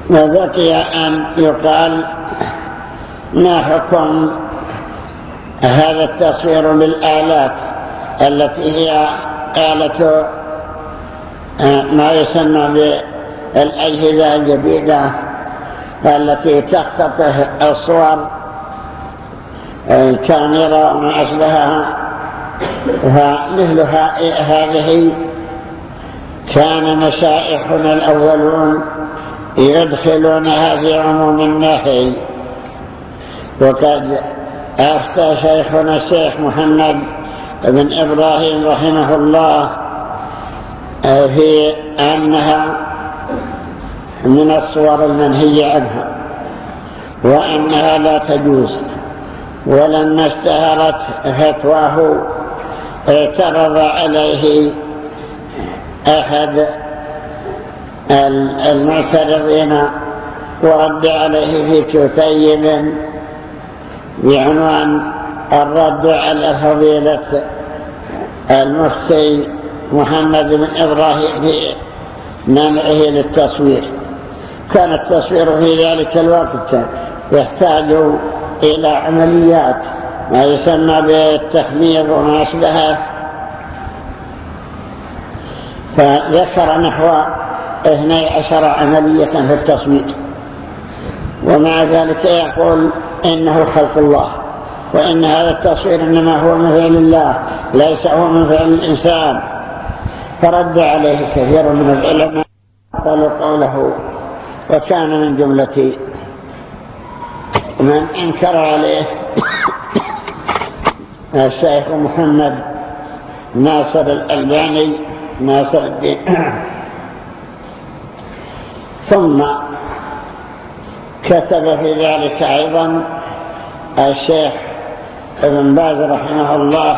وبقي أن يقال ما حكم هذا التصوير بالآلات التي هي آلة ما يسمى بالأجهزة الجديدة التي تختطف الصور، الكاميرا وما أشبهها. فمثل هذه كان مشايخنا الأولون يدخلونها في عموم النهي، وقد أفتى شيخنا الشيخ محمد بن إبراهيم رحمه الله في أنها من الصور المنهي عنها وأنها لا تجوز. ولما اشتهرت فتواه اعترض عليه أحد المعترضين ورد عليه في كتيب بعنوان الرد على فضيلة المفتي محمد بن إبراهيم في منعه للتصوير. كان التصوير في ذلك الوقت يحتاج إلى عمليات ما يسمى بالتخمير وما أشبهه، فذكر نحو 12 عملية في التصوير، ومع ذلك يقول إنه خلق الله، وإن هذا التصوير إنما هو من فعل الله ليس هو من فعل الإنسان. فرد عليه كثير من العلماء قالوا قوله، وكان من جملة من انكر عليه الشيخ محمد ناصر الألباني ناصر الدين. ثم كتب في ذلك أيضا الشيخ ابن باز رحمه الله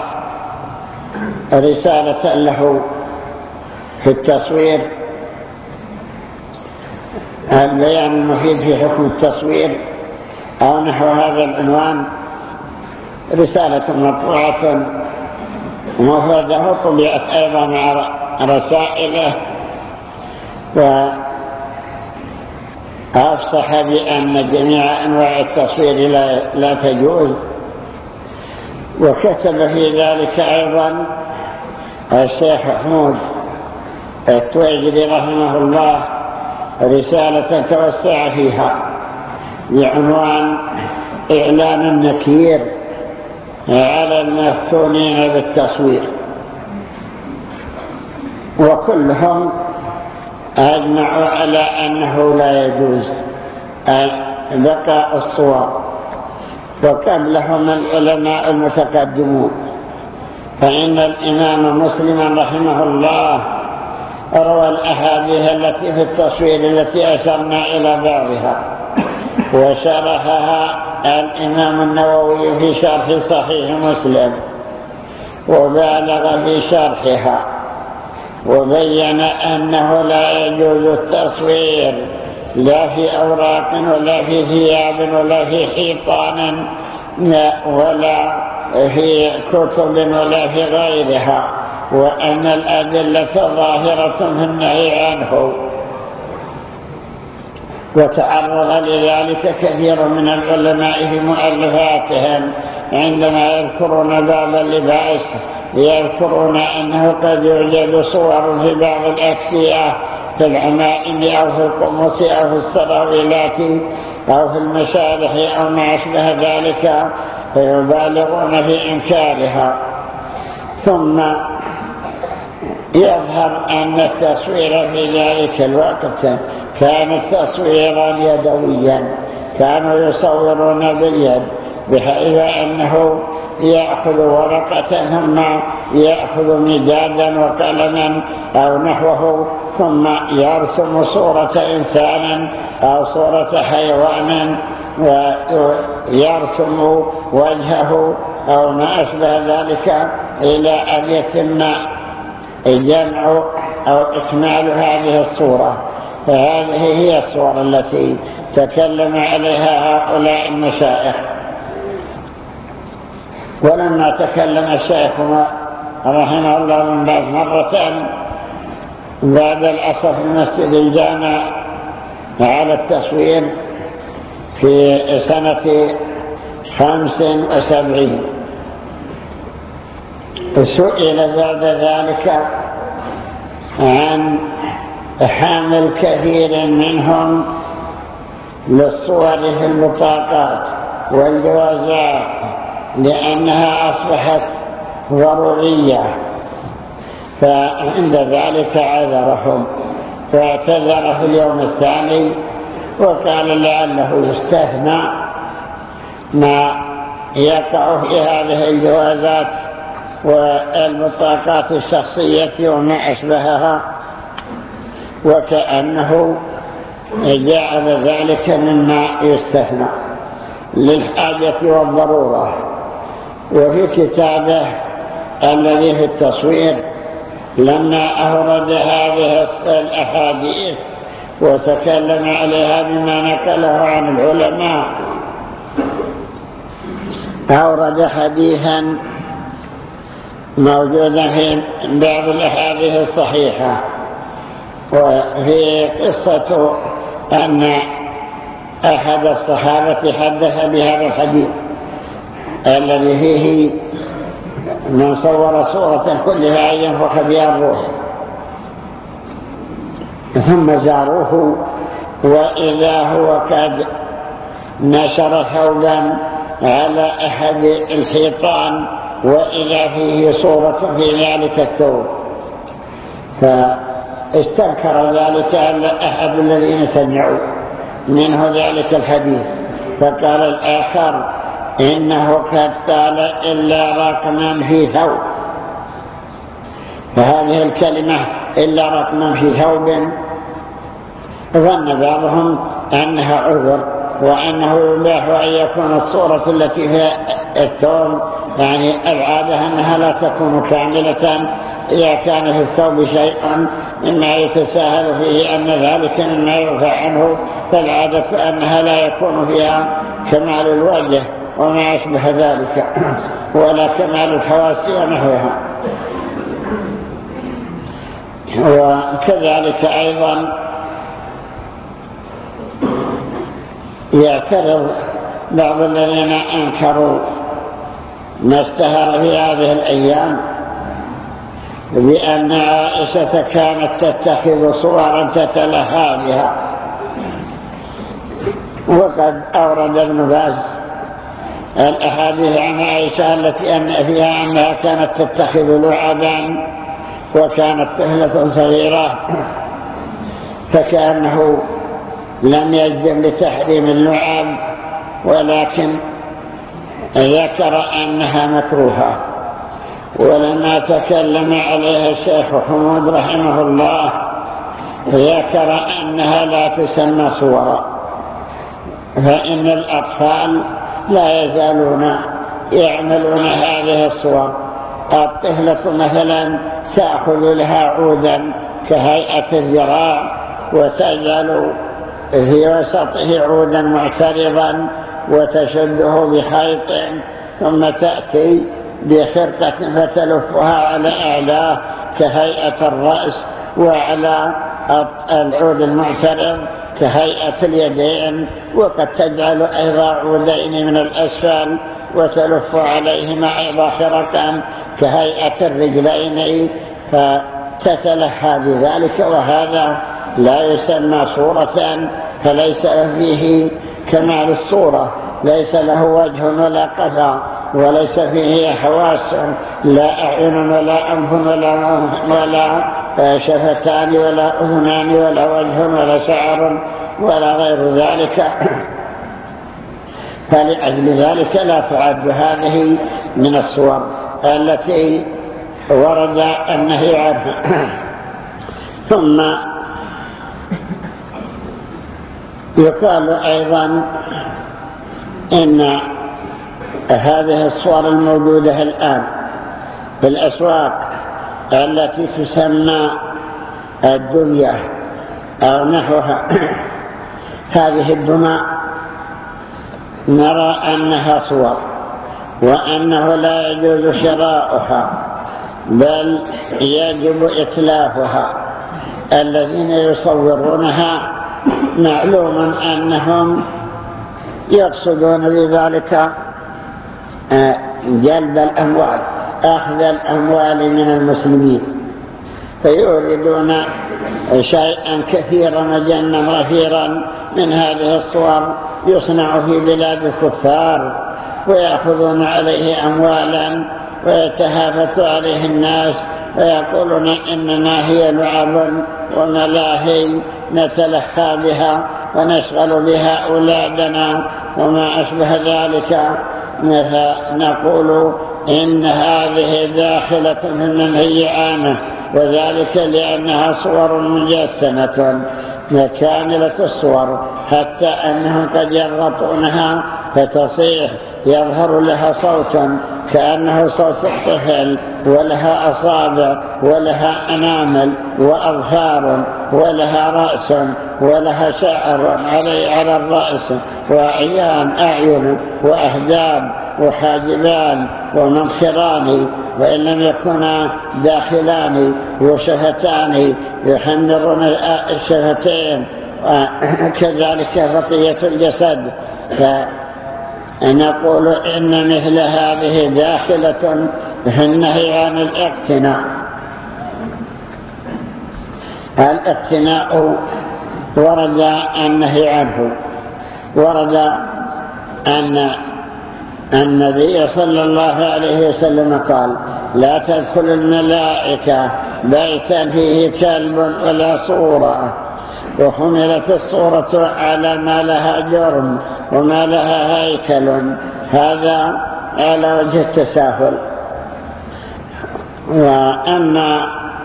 رسالة له في التصوير، البيان المفيد في حكم التصوير أو نحو هذا العنوان، رسالة مطبوعة مفردة طبعت أيضا مع رسائله، وأفصح بأن جميع أنواع التصوير لا تجوز. وكتب في ذلك أيضا الشيخ حمود التويجري رحمه الله رسالة توسع فيها بعنوان إعلان النكير على المفتونين بالتصوير. وكلهم أجمعوا على أنه لا يجوز بقاء الصور. وقبلهم العلماء المتقدمون، فإن الإمام مسلم رحمه الله روى الأحاديث التي في التصوير التي أشرنا إلى بعضها، وشرحها الإمام النووي في شرح صحيح مسلم، وبالغ في شرحها وبين أنه لا يجوز التصوير لا في أوراق ولا في ثياب ولا في حيطان ولا في كتب ولا في غيرها، وأن الأدلة ظاهرة في النهي عنه. وتعرض لذلك كثير من العلماء في مؤلفاتهم عندما يذكرون باب اللباس، يذكرون أنه قد يوجد صور في بعض الأكسية في العمائم أو في القمص أو في السراويلات أو في المشارح أو ما أشبه ذلك، فيبالغون في إنكارها. ثم يظهر أن التصوير في ذلك الوقت كان تصويرا يدويا، كانوا يصورون باليد، بحيث أنه يأخذ ورقة ثم يأخذ مدادا وقلما أو نحوه ثم يرسم صورة إنسان أو صورة حيوان ويرسم وجهه أو ما أشبه ذلك إلى أن يتم جمع أو إكمال هذه الصورة. فهذه هي الصورة التي تكلم عليها هؤلاء المشايخ. ولما تكلم الشيخ رحمه الله من بعد مرة بعد العصر في مسجد الجامع على التصوير في سنة 75. سئل بعد ذلك عن حامل كثير منهم للصور في البطاقات والجوازات لأنها أصبحت ضرورية، فعند ذلك عذرهم فاعتذر في اليوم الثاني وقال لعله يستثنى ما يقع في هذه الجوازات والبطاقات الشخصية وما أشبهها، وكأنه جعل ذلك مما يستثنى للحاجة والضرورة. وفي كتابه الذي في التصوير لما أورد هذه الأحاديث وتكلم عليها بما نقله عن العلماء، أورد حديثا موجودا في بعض الأحاديث الصحيحة، وفي قصة أن أحد الصحابة حدث بهذا الحديث الذي فيه من صور صورة كلها ينفخ بها الروح، ثم زاروه وإذا هو قد نشر ثوبا على أحد الحيطان وإذا فيه صورة في ذلك الثوب، فاستنكر ذلك أحد الذين سمعوا منه ذلك الحديث، فقال الآخر إنه قد قال إلا رقما في ثوب، فهذه الكلمة إلا رقما في ثوب ظن بعضهم أنها عذر وأنه يباح أن يكون الصورة التي في الثوب يعني العادة أنها لا تكون كاملة إذا كان في الثوب شيء مما يتساهل فيه أن ذلك مما يرفع عنه، فالعادة أنها لا يكون فيها كمال الوجه وما أشبه ذلك ولا كمال الحواس ونحوها. وكذلك أيضا يعترض بعض الذين أنكروا ما اشتهر في هذه الأيام بأن عائشة كانت تتخذ صورا تتلهى بها، وقد أورد ابن باز الأحاديث عن عائشة التي أن فيها أنها كانت تتخذ لعبا وكانت طفلة صغيرة، فكأنه لم يجزم بتحريم اللعب ولكن ذكر أنها مكروهة. ولما تكلم عليها الشيخ حمود رحمه الله ذكر أنها لا تسمى صورا، فإن الأطفال لا يزالون يعملون هذه الصور. الطفلة مثلا تأخذ لها عودا كهيئة الذراع وتجعل في وسطه عودا معترضا وتشده بخيط، ثم تأتي بخرقة فتلفها على أعلاه كهيئة الرأس، وعلى العود المعترض كهيئة اليدين، وقد تجعل أيضا عودين من الأسفل وتلف عليهما أيضا خرقا كهيئة الرجلين، فتتلهى بذلك، وهذا لا يسمى صورة، فليس فيه كمال الصورة، ليس له وجه ولا قفا وليس فيه حواس، لا أعين ولا أنف ولا شفتان ولا أذنان ولا وجه ولا شعر ولا غير ذلك، فلأجل ذلك لا تعد هذه من الصور التي ورد النهي عنها. ثم يقال أيضا إن هذه الصور الموجودة الآن في الأسواق التي تسمى الدنيا أو نحوها، هذه الدماء نرى أنها صور وأنه لا يجوز شراؤها بل يجب إتلافها. الذين يصورونها معلوم أنهم يقصدون بذلك جلب الأموال، أخذ الأموال من المسلمين، فيريدون شيئا كثيرا وجنا غفيرا من هذه الصور يصنع في بلاد الكفار، ويأخذون عليه أموالا ويتهافت عليه الناس ويقولون إننا هي لعب وملاهي نتلهى بها ونشغل بها أولادنا وما أشبه ذلك، نقول إن هذه داخلة في المنهي عنه، وذلك لأنها صور مجسمة كاملة الصور، حتى أنهم قد يضغطونها فتصيح، يظهر لها صوتا كأنه صوت الطفل، ولها أصابع ولها أنامل وأظفار ولها رأس ولها شعر على الرأس وعيان أعين وأهداب وحاجبان ومنخران، وإن لم يكونا داخلان وشفتان يحمرون الشفتين، كذلك بقية الجسد. فنقول إن مثل هذه داخلة في النهي عن الاقتناء. الاقتناء ورد النهي عنه، ورد أن النبي صلى الله عليه وسلم قال: لا تدخل الملائكة بيتا فيه كلب ولا صورة، وحملت الصورة على ما لها جرم وما لها هيكل، هذا على وجه التساهل. وأما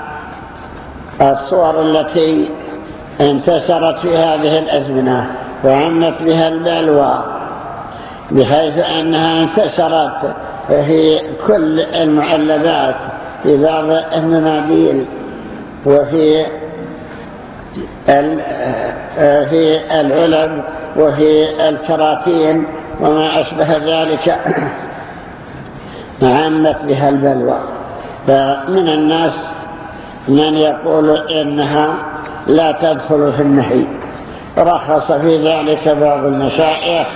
الصور التي انتشرت في هذه الأزمنة وعمت بها البلوى بحيث أنها انتشرت في كل المعلبات، في بعض المناديل وفي العلب وفي الكراتين وما أشبه ذلك، عمت بها البلوى. فمن الناس من يقول إنها لا تدخل في النهي، رخص في ذلك بعض المشايخ،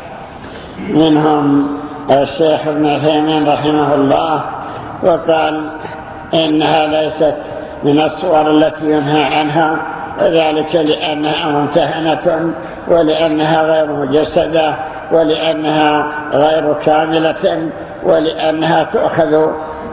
منهم الشيخ ابن عثيمين رحمه الله، وقال إنها ليست من الصور التي ينهى عنها، وذلك لأنها ممتهنة، ولأنها غير مجسدة، ولأنها غير كاملة، ولأنها تؤخذ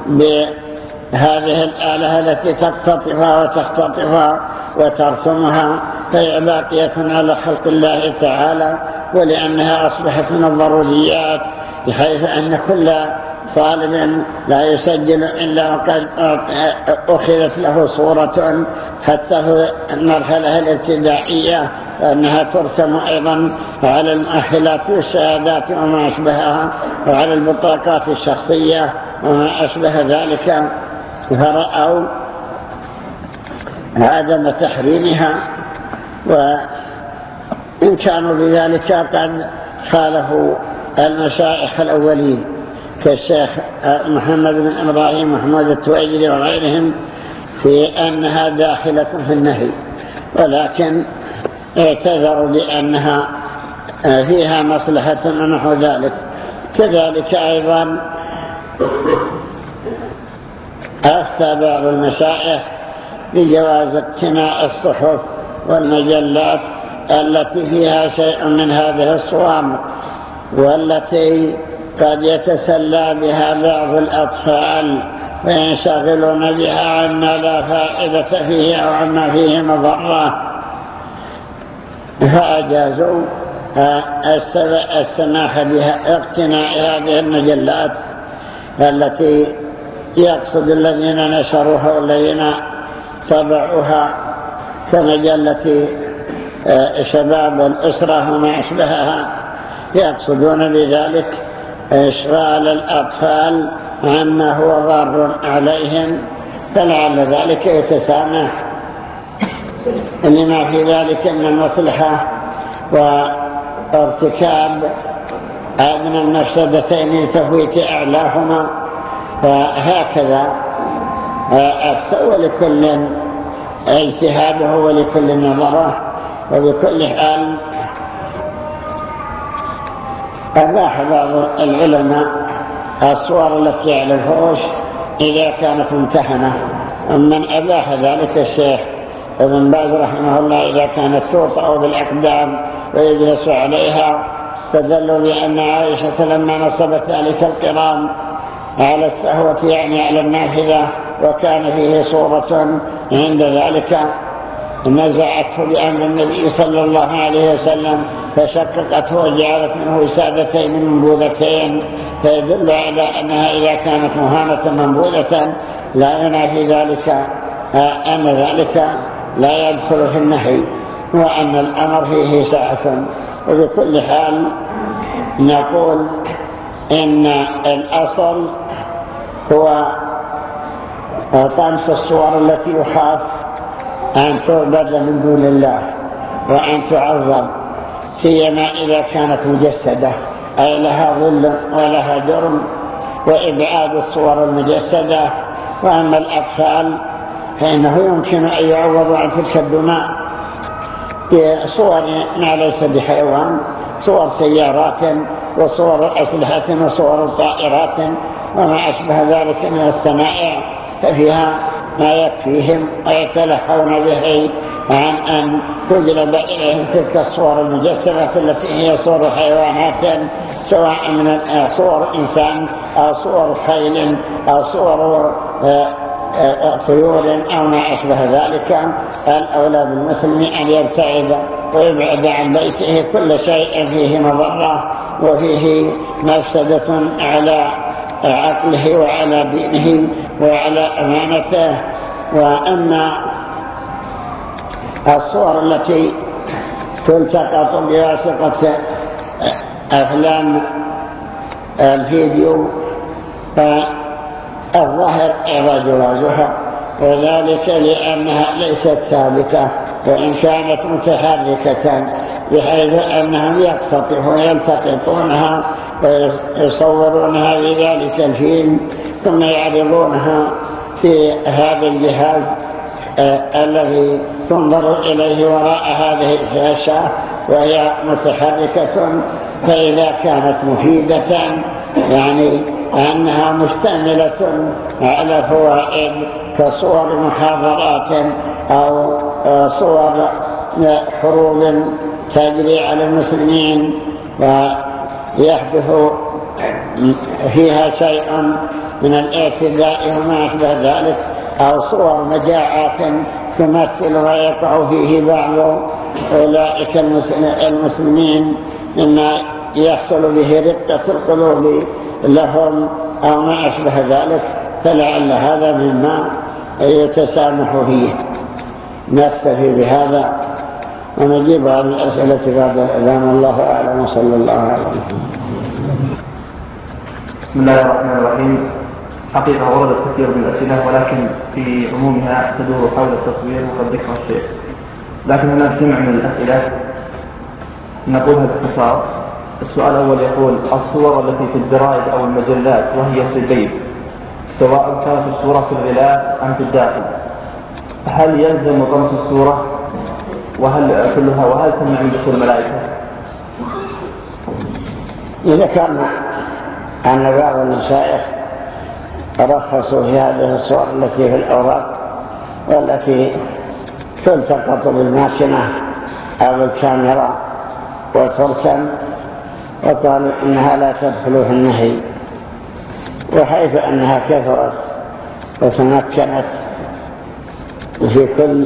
بهذه الآلة التي تقتطفها وتختطفها وترسمها، فهي باقية على خلق الله تعالى، ولأنها أصبحت من الضروريات، بحيث أن كل طالب لا يسجل إلا وقد أخذت له صورة، حتى في المرحلة الابتدائية أنها ترسم أيضا على المؤهلات والشهادات وما أشبهها، وعلى البطاقات الشخصية وما أشبه ذلك، فرأوا عدم تحريمها، وإن كانوا بذلك قد خالفوا المشايخ الأولين كالشيخ محمد بن إبراهيم محمود التويجري وغيرهم في أنها داخلة في النهي، ولكن اعتذروا بأنها فيها مصلحة ونحو ذلك. كذلك أيضا أفتى بعض المشايخ بجواز اقتناء الصحف والمجلات التي فيها شيء من هذه الصور، والتي قد يتسلى بها بعض الأطفال وينشغلون بها عما لا فائدة فيه أو عما فيه مضرة، فأجازوا السماح بها اقتناء هذه المجلات التي يقصد الذين نشروها والذين طبعوها كمجلة شباب الأسرة وما أشبهها، يقصدون بذلك إشغال الأطفال عما هو ضار عليهم، فلعل ذلك يتسامح لما في ذلك من المصلحة وارتكاب من المفسدتين تفويت أعلاهما. فهكذا أفتى، ولكل اجتهاده ولكل نظره، وبكل حال أباح بعض العلماء الصور التي على الفرش إذا كانت ممتحنة، ومن أباح ذلك الشيخ ابن باز رحمه الله إذا كانت توطأ بالأقدام ويجلس عليها، استدلوا بأن عائشة لما نصبت ذلك القرام على السهوة يعني على النافذة وكان فيه صورة عند ذلك نزعته بأمر النبي صلى الله عليه وسلم فشققته وجعلت منه وسادتين منبوذتين، فيدل على أنها إذا كانت مهانة منبوذة لا ينافي ذلك أن ذلك لا يدخل في النهي، وأن الأمر فيه سعة. وبكل حال نقول إن الأصل هو طمس الصور التي يخاف أن تعبد من دون الله وأن تعظم، سيما إذا كانت مجسدة أي لها ظل ولها جرم، وإبعاد الصور المجسدة. وأما الأطفال فإنه يمكن أن يعوضوا عن تلك الدماء بصور ما ليس بحيوان، صور سيارات وصور أسلحة وصور طائرات وما أشبه ذلك من الصنائع، ففيها ما يكفيهم ويتلهون به عن أن تجلب إليهم تلك الصور المجسمة التي هي صور حيوانات، سواء من صور إنسان أو صور خيل أو صور طيور أو ما أشبه ذلك. الأولى بالمسلم أن يبتعد ويبعد عن بيته كل شيء فيه مضرة وفيه مفسدة على عقله وعلى دينه وعلى أمانته. وأما الصور التي تلتقط بواسطة أفلام الفيديو فالظاهر جوازها، وذلك لأنها ليست ثابتة وإن كانت متحركة، بحيث أنهم يقتطفون يلتقطونها ويصورونها بذلك الفيلم ثم يعرضونها في هذا الجهاز الذي تنظر إليه وراء هذه الشاشة وهي متحركة. فإذا كانت مفيدة يعني أنها مشتملة على فوائد كصور محاضرات أو صور حروب تجري على المسلمين ويحدث فيها شيء من الاعتداء وما أشبه ذلك، أو صور مجاعات تمثل ويقع فيه بعض أولئك المسلمين مما يحصل به رقة القلوب لهم أو ما أشبه ذلك، فلعل هذا مما يتسامح فيه. نكتفي بهذا ونجيب عن الأسئلة بعد الأذان. الله أعلم وصلى الله عليه وسلم. بسم الله الرحمن الرحيم. حقيقة وردت كثير من الأسئلة ولكن في عمومها تدور حول التصوير وقد ذكر الشيخ، لكن هناك جمع من الأسئلة نقولها باختصار. السؤال الأول يقول: الصور التي في الجرائد أو المجلات وهي في البيت سواء كانت الصورة في الغلاف أم في الداخل، هل يلزم طمس الصورة وهل تمنع من دخول الملائكة؟ إذا كان أن بعض المشايخ رخصوا في هذه الصور التي في الأوراق والتي تلتقط بالماكينة أو بالكاميرا وترسم، وقالوا إنها لا تدخل في النهي، وحيث أنها كثرت وتمكنت في كل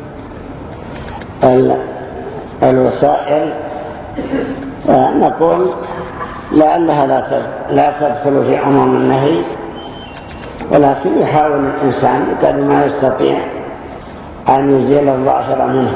الوسائل نقول لأنها لا تدخل في عموم النهي، ولكن يحاول الإنسان بقدر ما يستطيع أن يزيل الظاهر منها.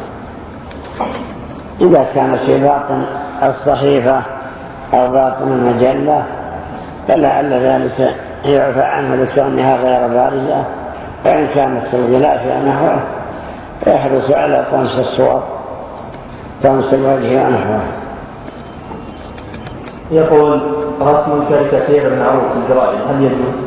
إذا كان في باطن الصحيفة أو باطن المجلة فلعل ذلك يعفى عنه لكونها غير بارزة، وإن كانت في الغلاف ونحوه يحرص على طمس الصور، طمس الوجه ونحوه. يقول: رسم الكاريكاتير المعروف في الجرائد هل يجوز؟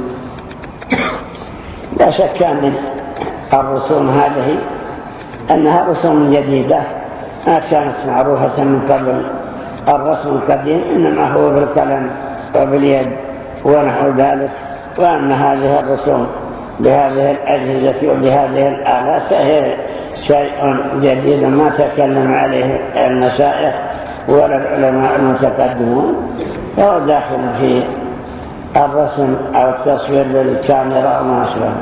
لا شك أن الرسوم هذه أنها رسوم جديدة ما كانت معروفة من قبل. الرسم القديم إنما هو بالقلم وباليد ونحو ذلك، وأن هذه الرسوم بهذه الأجهزة وبهذه الآلات فهي شيء جديد ما تكلم عليه المشايخ ولا العلماء المتقدمون، فهو داخل في الرسم أو التصوير بالكاميرا وما أشبه.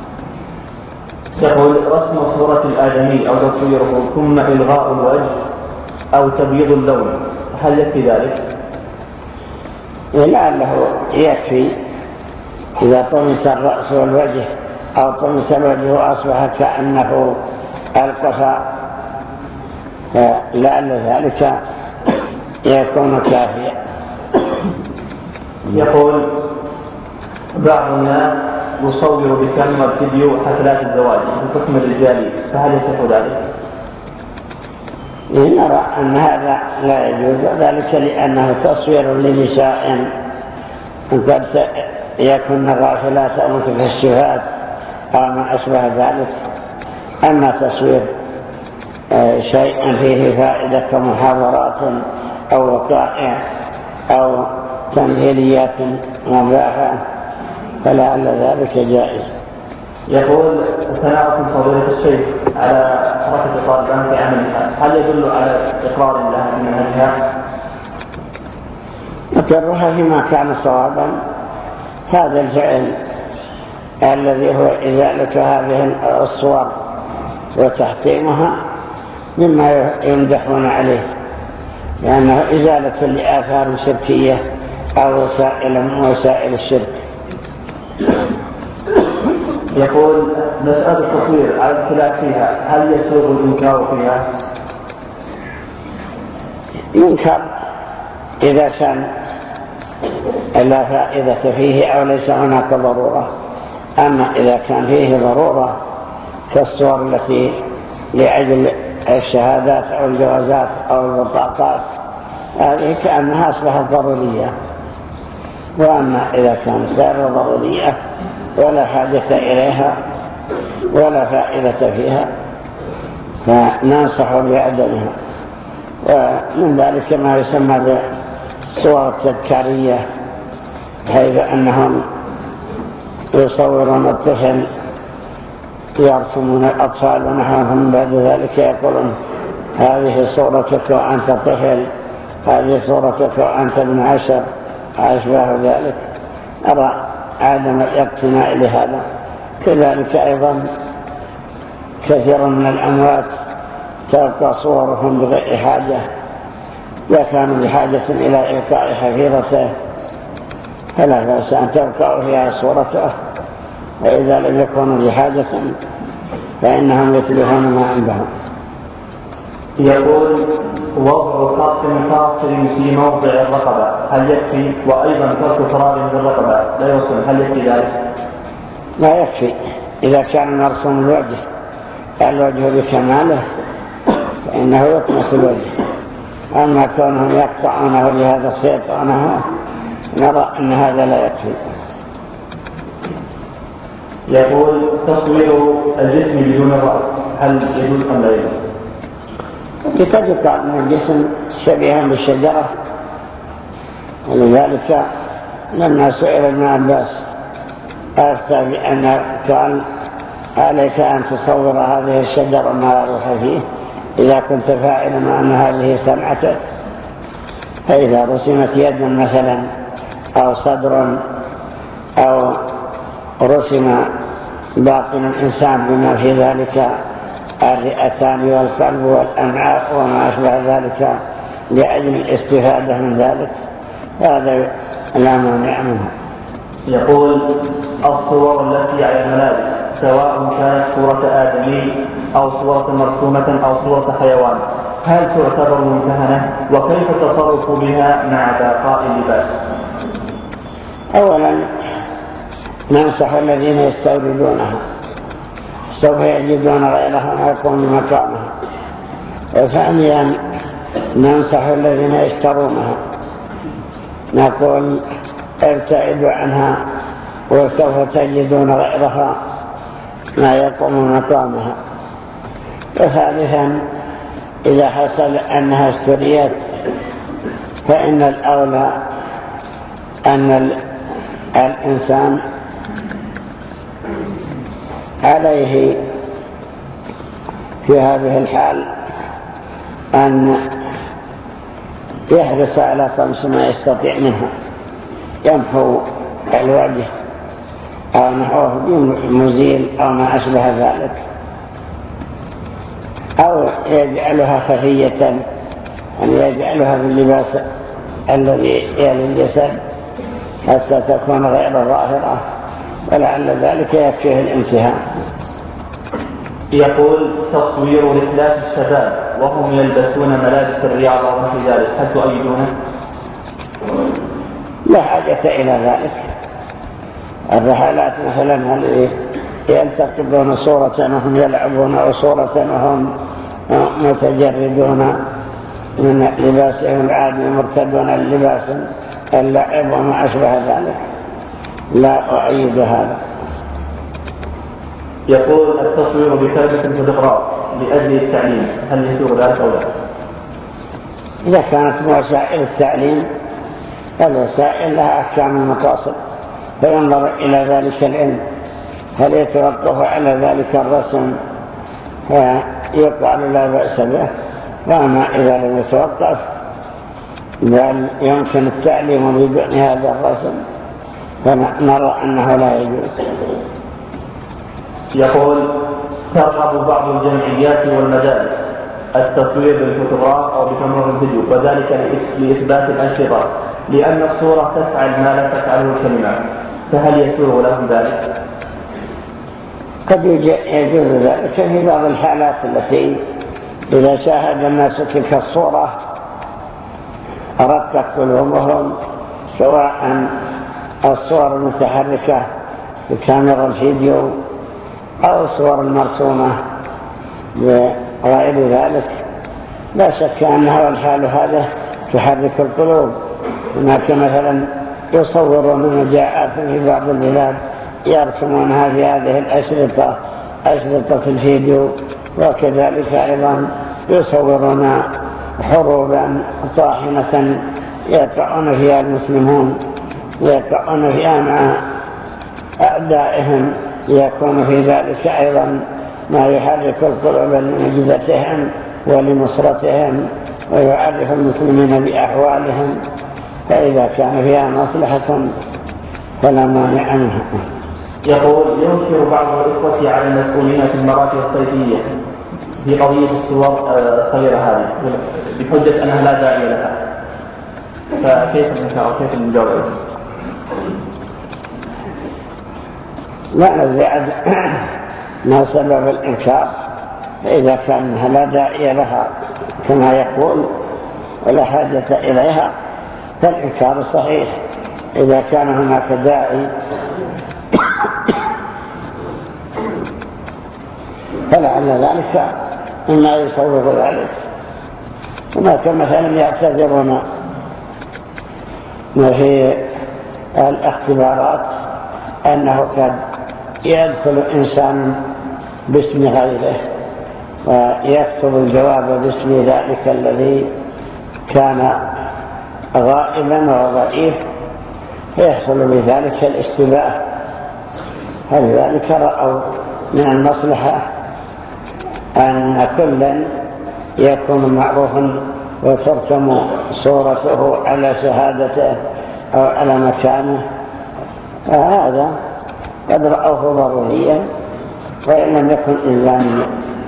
يقول: رسم صورة الآدمي أو تصويره ثم إلغاء الوجه أو تبييض اللون، هل يكفي ذلك؟ لعله يكفي إذا طمس الرأس والوجه أو طمس الوجه وأصبح كأنه القفا، لعل ذلك يكون كافيا. يقول: بعض الناس يصور بكاميرا فيديو حفلات الزواج بحكم الرجالي، فهل يصح ذلك؟ نرى أن هذا لا يجوز، ذلك لأنه تصوير لنساء قد يكون غافلات أو متفشفات أو ما أشبه ذلك. أما تصوير شيء فيه فائدة كمحاضرات أو وقائع أو تمثيليات مباحة فلعل ذلك جائز. يقول: ثناءكم فضيلة الشيخ على حركة طالبان في عملها، هل يدل على إقرار لها بمنهجها؟ أقرها فيما كان صوابا. هذا الفعل الذي هو إزالة هذه الصور وتحطيمها مما يمدحون عليه، لأنه إزالة لآثار شركية أو وسائل الشرك. يقول: مسألة التصوير على الخلاف فيها، هل يسوغ الإنكار فيها؟ ينكر إذا كان لا فائدة فيه أو ليس هناك ضرورة. أما إذا كان فيه ضرورة كالصور التي لأجل الشهادات أو الجوازات أو البطاقات، هذه كأنها أصبحت ضرورية. وأما إذا كانت غير ضرورية ولا حاجة إليها ولا فائدة فيها فننصح بعدمها. ومن ذلك ما يسمى بالصور التذكارية، حيث أنهم يصورون الطفل، يرسمون الأطفال ونحوهم، بعد ذلك يقولون هذه صورتك وأنت طفل، هذه صورتك وأنت ابن 10 أشبه ذلك. أرى عدم الاقتناء لهذا. كذلك أيضا كثير من الأموات تبقى صورهم بغير حاجة، إذا كانوا بحاجة إلى إلقاء حفيظته فلا بأس أن تبقى فيها صورته، وإذا لم يكونوا بحاجة فإنهم يتلفون ما عندهم. يقول: وضع خط فاصل في موضع الرقبة هل يكفي؟ وأيضا ترك فراغ بالرقبة لا يوصل، هل يكفي ذلك؟ لا يكفي إذا كان مرسوم الوجه بكماله فإنه يطمس الوجه. أما كونهم يقطعونه بهذا السيطانه نرى أن هذا لا يكفي. يقول: تصوير الجسم بدون الرأس هل يجوز أم لا يجوز؟ قد يقال أن الجسم شبيها بالشجرة، ولذلك لما سئل ابن عباس أفتى بأن قال عليك أن تصور هذه الشجرة ما روح فيه إذا كنت فاعلا أن هذه صنعتك. فإذا رسمت يد مثلا أو صدر أو رسم باطن الإنسان بما في ذلك الرئتان والقلب والأمعاء وما أشبه ذلك لأجل الاستفادة من ذلك، هذا لا مانع منه. يقول: الصور التي على الملابس سواء كانت صورة آدمي أو صورة مرسومة أو صورة حيوان هل تعتبر ممتهنة؟ وكيف التصرف بها مع بقاء اللباس؟ أولا ننصح الذين يستوردونها، سوف يجدون غيرها ويقوم بمقامها. وثانيا ننصح الذين يشترونها، نقول ابتعدوا عنها وسوف تجدون غيرها ما يقوم مقامها. وثالثا إذا حصل أنها اشتريت فإن الأولى أن الإنسان عليه في هذه الحال أن يحرص على طمس ما يستطيع منها، يمحو الوجه أو نحوه بمزيل أو ما أشبه ذلك، أو يجعلها خفية، أن يجعلها باللباس الذي يلي الجسد حتى تكون غير ظاهرة، ولعل ذلك يكفيه الامتهان. يقول تصوير رحلات الشباب وهم يلبسون ملابس الرياضة ونحو ذلك، هل تؤيدونه؟ لا حاجة إلى ذلك. الرحلات مثلا هل يلتقطون صورة وهم يلعبون أو صورة وهم متجردون من لباسهم العادي مرتدون اللباس اللعب وما أشبه ذلك، لا أؤيد هذا. يقول التصوير بكلمة الفوتوغراف لأجل التعليم، هل يسوغ ذلك أو لا؟ إذا كانت وسائل التعليم الوسائل لها أحكام المقاصد، فينظر إلى ذلك العلم هل يتوقف على ذلك الرسم فيقال لا بأس به، وأما إذا لم يتوقف بل يمكن التعليم بدون هذا الرسم فنرى أنه لا يجوز. يقول ترغب بعض الجمعيات والمدارس التصوير بالفوتوغراف أو بكاميرا الفيديو، وذلك لإثبات الأنشطة، لأن الصورة تفعل ما لا تفعله الكلمات، فهل يسوغ لهم ذلك؟ قد يجوز ذلك في بعض الحالات التي إذا شاهد الناس تلك الصورة رقت قلوبهم، سواء الصور المتحركة بكاميرا الفيديو أو الصور المرسومة وغير ذلك، لا شك أنها والحال هذا تحرك القلوب. هناك مثلا يصورون مجاعات في بعض البلاد يرسمونها في هذه الأشرطة، أشرطة الفيديو، وكذلك أيضا يصورون حروبا طاحنة يقعون فيها المسلمون، يقعون فيها مع أعدائهم، يكون في ذلك أيضا ما يحرك القلوب لمجدتهم ولنصرتهم ويعرف المسلمين بأحوالهم، فإذا كان فيها مصلحة فلا مانع منها. يقول ينكر بعض الإخوة على المسؤولين في المراتب الصيفية في قضية الصور الصغيرة هذه بحجة أنها لا داعي لها، فكيف الإنكار وكيف الجواب؟ لا نزعج ما سبب الإنكار، فإذا كانها لا داعي لها كما يقول ولا حاجة إليها فالإنكار صحيح. إذا كان هناك داعي فلعل ذلك إما يصور ذلك. هناك مثلا يعتذرون في الاختبارات أنه قد يدخل إنسان باسم غيره ويكتب الجواب باسم ذلك الذي كان غائبا وضعيف، فيحصل بذلك الاشتباه. فلذلك رأوا من المصلحة أن كلا يكون معروفا وترسم صورته على شهادته أو على مكانه، فهذا قد رأوه ضروريا وإن لم يكن إلزاميا.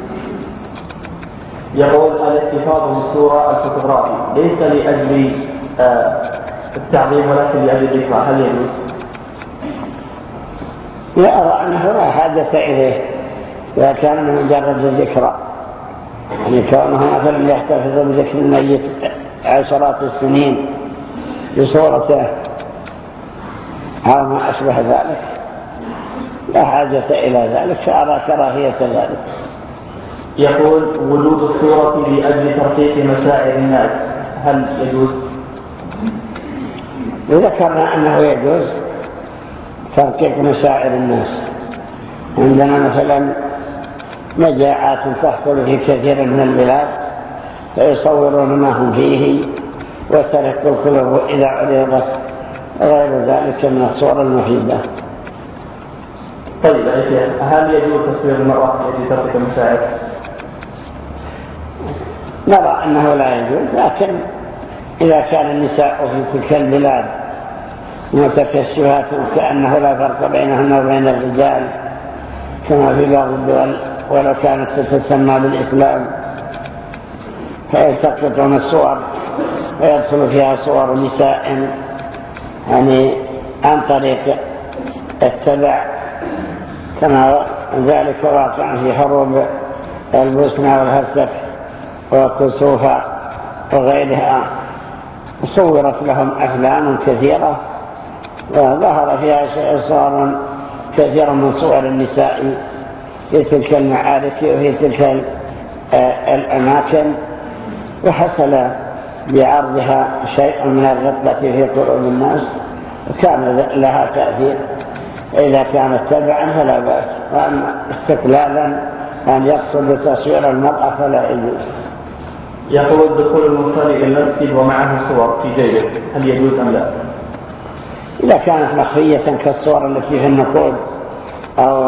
يقول الاحتفاظ بالصورة الفوتوغرافي ليس لأجل التعظيم ولكن لأجل الذكرى، هل يجوز؟ لا أرى أنه لا حاجة إليه إذا كان من مجرد الذكرى، يعني كونه مثلا يحتفظ بذكر الميت عشرات السنين بصورته أو ما أشبه ذلك لا حاجة إلى ذلك، فأرى كراهية ذلك. يقول وجود الصورة لأجل ترقيق مشاعر الناس، هل يجوز؟ ذكرنا أنه يجوز ترقيق مشاعر الناس. عندنا مثلا مجاعات تحصل في كثير من البلاد فيصورون ما هم فيه وترك القلوب إذا عرضت غير ذلك من الصور المفيدة. طيب هل يجوز تصوير المرأة التي ترتكب المشاعر؟ نرى أنه لا يجوز، لكن إذا كان النساء في تلك البلاد متكشفات كأنه لا فرق بينهن وبين الرجال كما في بعض الدول ولو كانت تتسمى بالإسلام، فيلتقطون الصور ويدخل فيها صور نساء يعني عن طريق التبع، كما ذلك واقع في حروب البوسنة والهرسك وكسوفا وغيرها، صورت لهم أفلام كثيرة وظهر فيها صور كثيرة من صور النساء في تلك المعارك وفي تلك الأماكن، وحصل بعرضها شيء من الرقة في قلوب الناس وكان لها تأثير. إذا كانت تبعا فلا بأس، وأما استقلالا أن يقصد تصوير المرأة فلا يجوز. يقول دخول المصلي إلى المسجد ومعه صور في جيبه هل يجوز أم لا؟ إذا كانت مخفية كالصور التي في النقود أو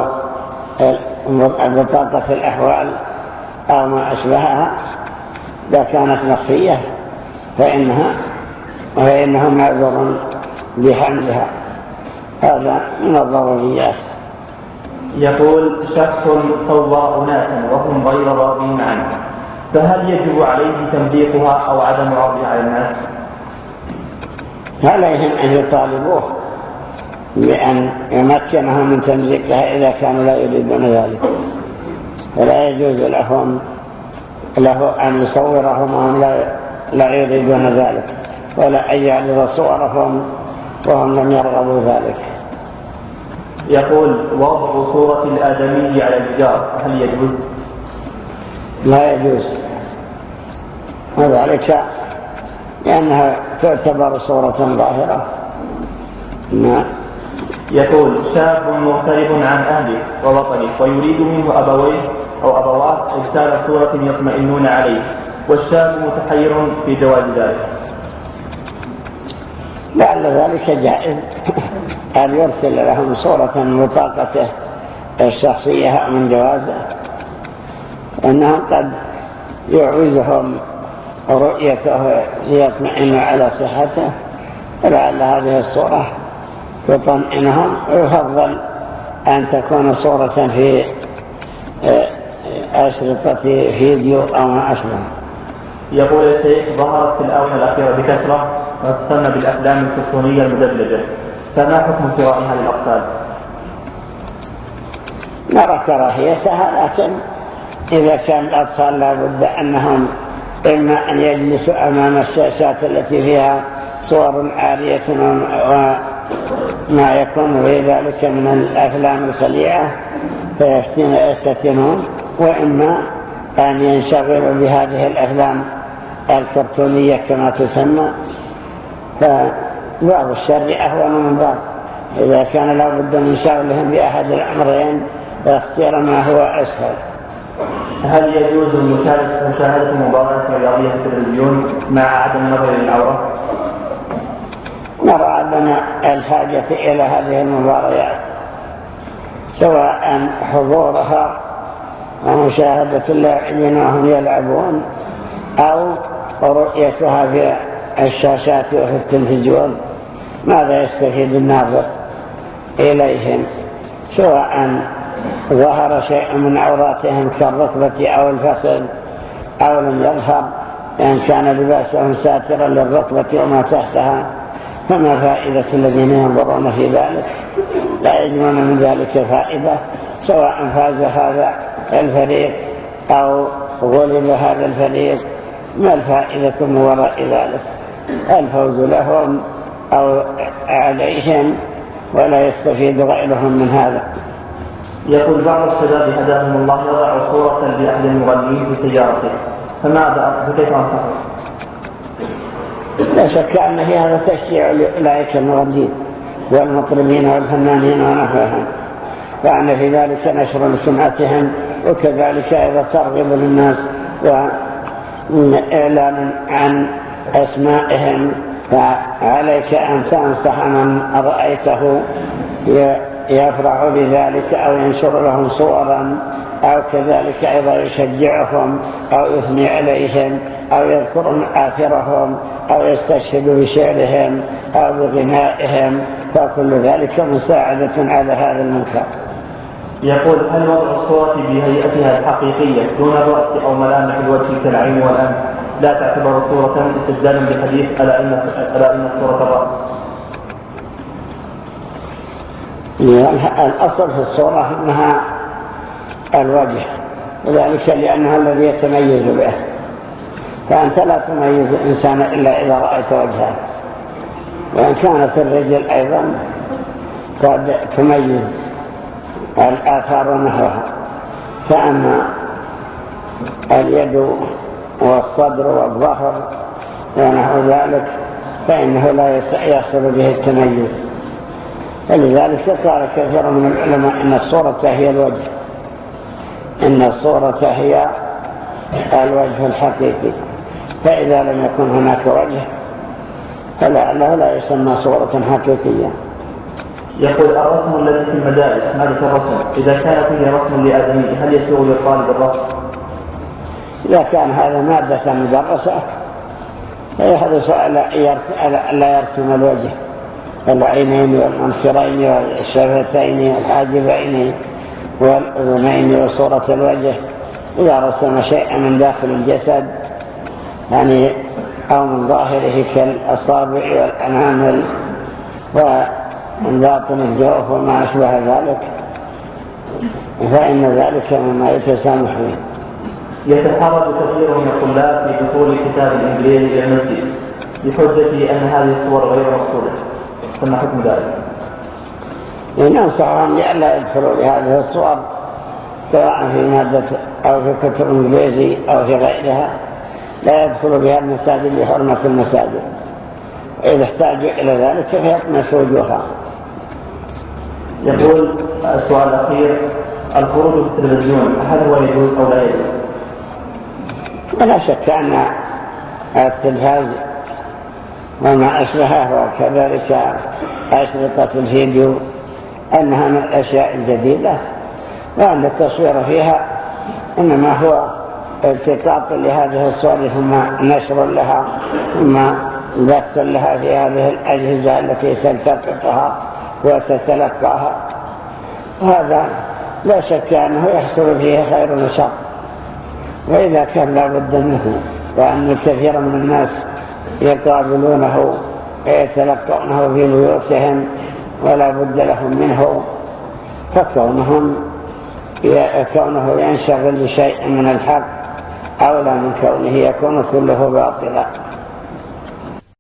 بطاقة الأحوال أو ما أشبهها، إذا كانت مخفية فإنه معذور بحملها، هذا من الضروريات. يقول شخص صور أناسا وهم غير راضين عنه، فهل يجب عليه تمليكها أو عدم عرضها على الناس؟ عليهم أن يطالبوه بأن يمكنهم من تمليكها إذا كانوا لا يريدون ذلك، فلا يجوز له أن يصورهم وهم لا يريدون ذلك، ولا أن يعرض صورهم وهم لم يرغبوا ذلك. يقول وضع صورة الآدمي على الجدار هل يجوز؟ لا يجوز، وذلك لأنها تعتبر صورة ظاهرة. يقول شاب مغترب عن أهله ووطنه ويريد منه أبويه أو أبوات إرسال صورة يطمئنون عليه، والشاب متحير في جواز ذلك. لعل ذلك جائز أن يرسل لهم صورة من بطاقته الشخصية من جوازه، أنهم قد يعوزهم رؤيته ليطمئنوا على صحته، ولعل هذه الصورة تطمئنهم، ويفضل أن تكون صورة في أشرطة فيديو أو ما أشبه. يقول الشيخ ظهرت في الآونة الأخيرة بكثرة ما تسمى بالأفلام الكرتونية المدبلجة، فما حكم قراءتها للأطفال؟ نرى كراهيتها، لكن إذا كان الأطفال لابد أنهم إما أن يجلسوا أمام الشاشات التي فيها صور عارية وما يكون في ذلك من الأفلام الخليعة فيفتنون، وإما أن ينشغلوا بهذه الأفلام الكرتونية كما تسمى، فبعض الشر أهون من بعض. إذا كان لابد من شغلهم بأحد الأمرين فاختيار ما هو أسهل. هل يجوز مشاهدة مباراة رياضية في التلفزيون مع عدم النظر للعورة؟ نرى لنا الحاجة إلى هذه المباريات، سواء حضورها ومشاهدة اللاعبين وهم يلعبون أو رؤيتها في الشاشات وفي التلفزيون. ماذا يستفيد الناظر إليهم؟ سواء ظهر شيء من عوراتهم كالركبة أو الفخذ أو لم يظهر، إن كان لباسهم ساترا للركبة وما تحتها، فما فائدة الذين ينظرون في ذلك؟ لا يجمعون من ذلك فائدة، سواء فاز هذا الفريق أو غلب هذا الفريق، ما الفائدة من وراء ذلك؟ الفوز لهم أو عليهم، ولا يستفيد غيرهم من هذا. يقول بعض الشباب هداهم الله يضع صورة لأحد المغنيين في سيارته، فكيف أنصحه؟ لا شك أن في هذا تشجيع لأولئك المغنيين والمطربين والفنانين ونحوهم، وأن في ذلك نشر لسمعتهم، وكذلك إذا ترغب للناس إعلان عن أسمائهم، فعليك أن تنصح من رأيته يفرح بذلك أو ينشر لهم صورا، أو كذلك أيضا يشجعهم أو يثني عليهم أو يذكر مآثرهم أو يستشهد بشعرهم أو بغنائهم، فكل ذلك مساعدة على هذا المنكر. يقول: هل وضع الصورة بهيئتها الحقيقية دون الرأس أو ملامح الوجه كالعين والأنف لا تعتبر صورة استدلالا بحديث ألا إن الصورة الرأس؟ الأصل في الصورة أنها الوجه، وذلك لأنها الذي يتميز به، فأنت لا تميز الإنسان إلا إذا رأيت وجهه، وإن كانت الرجل أيضا قد تميز الآثار نحوها، فأما اليد والصدر والظهر ونحو ذلك فإنه لا يحصل به التميز. فلذلك قال كثير من العلماء إن الصورة هي الوجه، إن الصورة هي الوجه الحقيقي، فإذا لم يكن هناك وجه فلعله لا يسمى صورة حقيقية. يقول: الرسم الذي في المدارس مادة الرسم إذا كان فيه رسم لآدمي هل يسوغ للطالب الرسم؟ إذا كان هذا مادة مدرسة فيحرص لا يرسم الوجه، العينين والمنخرين والشفتين والحاجبين والأذنين وصورة الوجه. إذا رسم شيئا من داخل الجسد يعني أو من ظاهره كالأصابع والأنامل ومن باطن الجوف وما أشبه ذلك فإن ذلك مما يتسامح به. يتحرج كثير من الطلاب في دخول كتاب الإنجليزي إلى المسجد بحجة أن هذه الصور غير مقصودة، فما حكم ذلك؟ ننصحهم لئلا يدخلوا بهذه الصور سواء في مادة أو في كتب الإنجليزي أو في غيرها، لا يدخلوا بها المساجد لحرمة المساجد، وإذا احتاجوا إلى ذلك فيطمسوا وجوهها. يقول السؤال الأخير: الخروج في التلفزيون هل هو يجوز أو لا يجوز؟ ولا شك أن التلفاز وما أشبهه وكذلك أشرطة الفيديو أنها من الأشياء الجديدة، وأن التصوير فيها إنما هو التقاط لهذه الصور ثم نشر لها ثم بث لها في هذه الأجهزة التي تلتقطها وتتلقاها، وهذا لا شك أنه يحصل فيه خير وشر، وإذا كان لا بد منه وأن كثيرا من الناس يقابلونه ويتلقونه في بيوتهم ولا بد لهم منه، فكونه ينشغل بشيء من الحق أولى من كونه يكون كله باطلا.